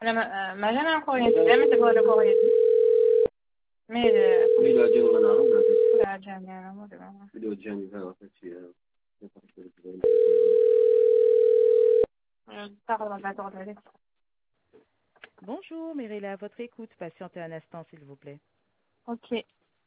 أنا ما جانا الكورية دائما تقول الكورية ميل ميل أجل من عرب لا جاني أنا مو دائما فيديو جاني فيها شيء تاخذ ما تاخذ عليك. Bonjour, Mireille, à votre écoute. Patientez un instant, s'il vous plaît. Ok.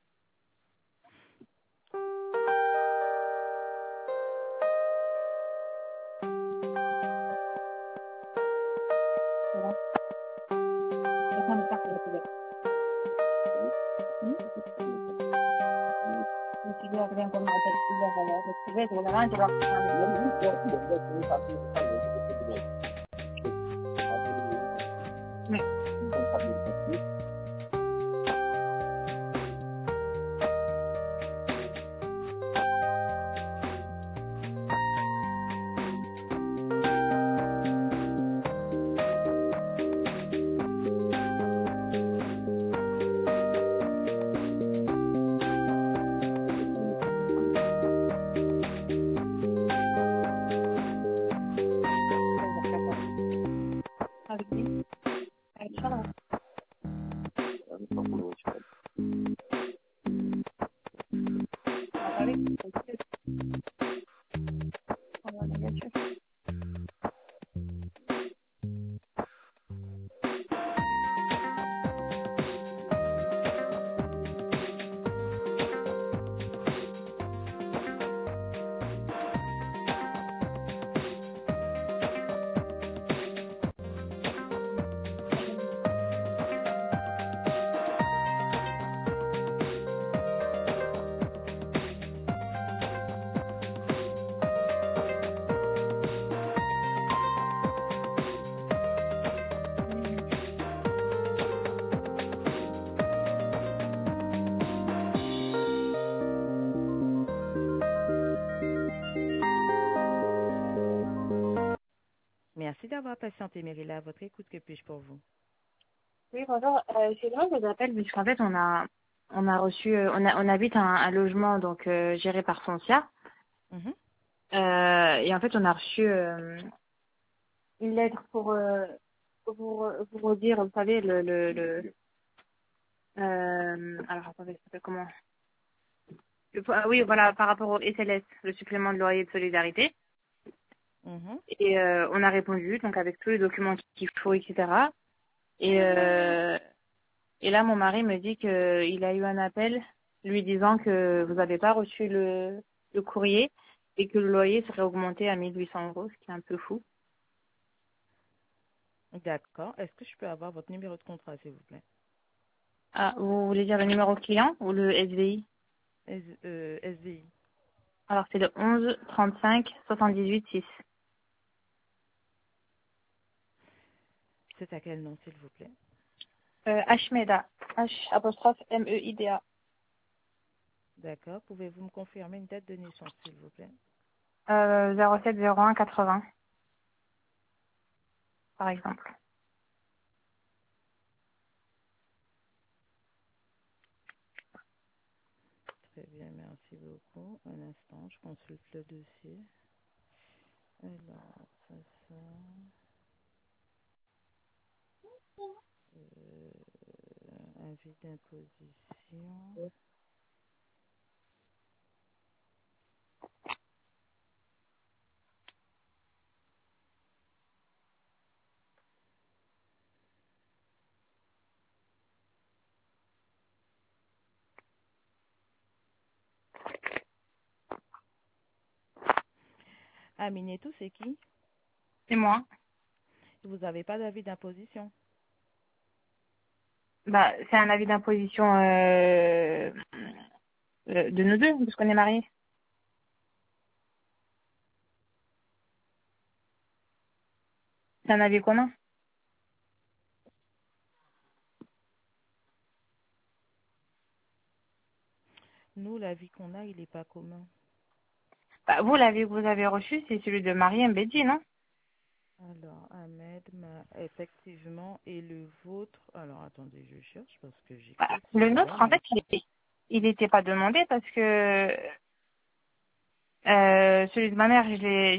Merci d'avoir patienté, Mireille, à votre écoute. Que puis-je pour vous? Oui, bonjour. C'est vrai que je vous appelle puisqu'en fait on a reçu, on habite un logement donc géré par Foncia. Et en fait on a reçu une lettre pour vous redire, vous savez alors attendez, ça s'appelle comment? Oui, voilà, par rapport au SLS, le supplément de loyer de solidarité. Et on a répondu donc avec tous les documents qu'il faut, etc. Et là, mon mari me dit qu'il a eu un appel lui disant que vous n'avez pas reçu le courrier et que le loyer serait augmenté à 1800 €, ce qui est un peu fou. D'accord. Est-ce que je peux avoir votre numéro de contrat, s'il vous plaît? Ah, vous voulez dire le numéro client ou le SVI? SVI. Alors, c'est le 11 35 78 6. C'est à quel nom, s'il vous plaît? Hmeda. H'-MEIDA. D'accord. Pouvez-vous me confirmer une date de naissance, s'il vous plaît? 07 01 80, par exemple. Très bien, merci beaucoup. Un instant, je consulte le dossier. Alors, ça. Avis d'imposition. Aminetou, c'est qui? C'est moi. Vous n'avez pas d'avis d'imposition? Bah, c'est un avis d'imposition de nous deux, parce qu'on est mariés. C'est un avis commun. Nous, l'avis qu'on a, il n'est pas commun. Bah, vous, l'avis que vous avez reçu, c'est celui de Marie Mbedi, non? Alors, Ahmed, effectivement, et le vôtre. Alors, attendez, je cherche parce que j'ai Bah, que le celui-là, nôtre, en mais fait, il n'était pas demandé parce que Celui de ma mère,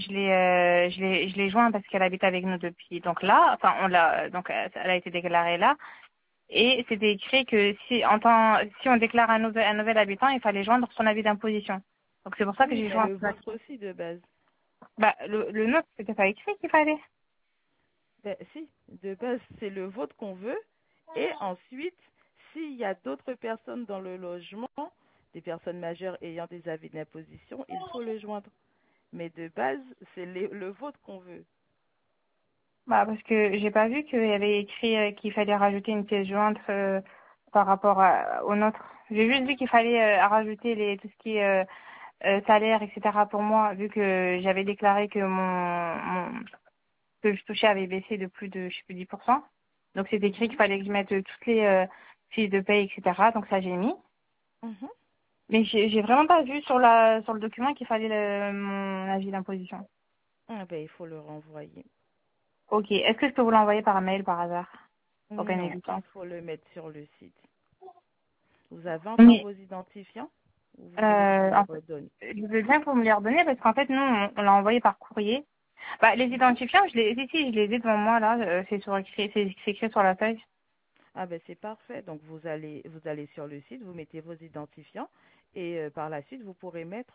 je l'ai joint parce qu'elle habite avec nous depuis. Donc là, enfin, donc elle a été déclarée là. Et c'était écrit que si on déclare un nouvel habitant, il fallait joindre son avis d'imposition. Donc c'est pour ça que Oui, j'ai mais joint. le vôtre aussi de base. Bah, le nôtre, c'était pas écrit qu'il fallait. Ben, si, de base, c'est le vôtre qu'on veut. Et ensuite, s'il y a d'autres personnes dans le logement, des personnes majeures ayant des avis d'imposition, il faut le joindre. Mais de base, c'est le vôtre qu'on veut. Bah, parce que j'ai pas vu qu'il y avait écrit qu'il fallait rajouter une pièce jointe par rapport au nôtre. J'ai juste vu qu'il fallait rajouter tout ce qui est salaire, etc. pour moi, vu que j'avais déclaré que ce que je touchais avait baissé de plus de, je sais plus, 10%. Donc c'est écrit qu'il fallait que je mette toutes les fiches de paye, etc. Donc ça j'ai mis. Mhm. Mais j'ai vraiment pas vu sur le document qu'il fallait mon avis d'imposition. Ah ben, il faut le renvoyer. Ok. Est-ce que je peux vous l'envoyer par mail par hasard pour gagner Non, du il temps? faut le mettre sur le site. Vous avez encore Oui. vos identifiants ou vous voulez que je vous les En fait, redonne? je veux bien que vous me les redonniez parce qu'en fait, nous, on l'a envoyé par courrier. Bah, les Mhm. identifiants, si, je les ai devant moi, là. C'est écrit sur la feuille. Ah ben c'est parfait. Donc vous allez sur le site, vous mettez vos identifiants et par la suite vous pourrez mettre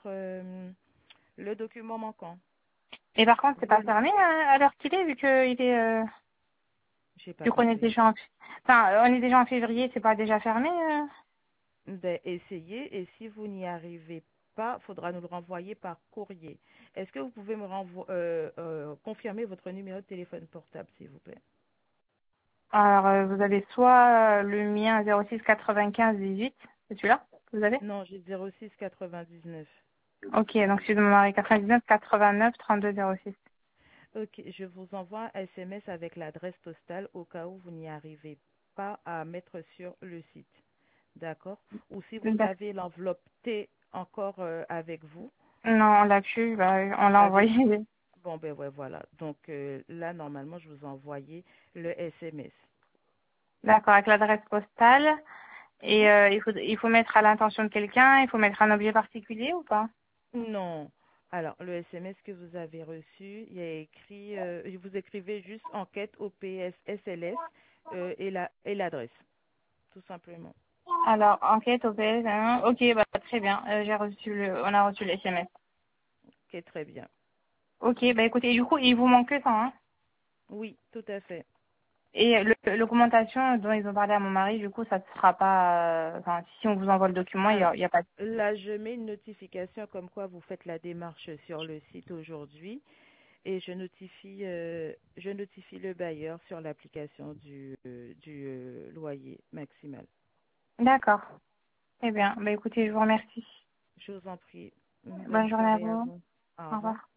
le document manquant. Et par contre, c'est Vous pas le- fermé à l'heure qu'il est, vu qu'il est, J'ai pas vu qu'on est compris. déjà enfin, on est déjà en février, c'est pas déjà fermé, Ben, essayez et si vous n'y arrivez pas, faudra nous le renvoyer par courrier. Est-ce que vous pouvez me confirmer votre numéro de téléphone portable, s'il vous plaît? Alors, vous avez soit le mien 06 95 18, c'est celui-là que vous avez? Non, j'ai 06 99. Ok, donc celui de mon mari 99 89 32 06. Ok, je vous envoie un SMS avec l'adresse postale au cas où vous n'y arrivez pas à mettre sur le site. D'accord? Ou si vous D'accord. avez l'enveloppe T encore avec vous, Non, là-dessus, bah, on l'a avec... envoyé. Bon, ben ouais, voilà. Donc là, normalement, je vous ai envoyé le SMS. D'accord, avec l'adresse postale. Et Mhm. il faut mettre à l'intention de quelqu'un, il faut mettre un objet particulier ou pas? Non. Alors, le SMS que vous avez reçu, il y a écrit, vous écrivez juste enquête OPS SLS et l'adresse, tout simplement. Alors, enquête au PS, hein. Ok, bah, très bien. On a reçu le SMS. Ok, très bien. Ok, bah écoutez, du coup, il vous manque que ça, hein. Oui, tout à fait. Et l'augmentation dont ils ont parlé à mon mari, du coup, ça ne sera pas, enfin, si on vous envoie le document, Alors, il y a pas de... là, je mets une notification comme quoi vous faites la démarche sur le site aujourd'hui et je notifie le bailleur sur l'application du loyer maximal. D'accord. Très bien. Bah écoutez, je vous remercie. Je vous en prie. Une bonne Bonne journée à soirée à vous. vous. Au Au revoir. revoir.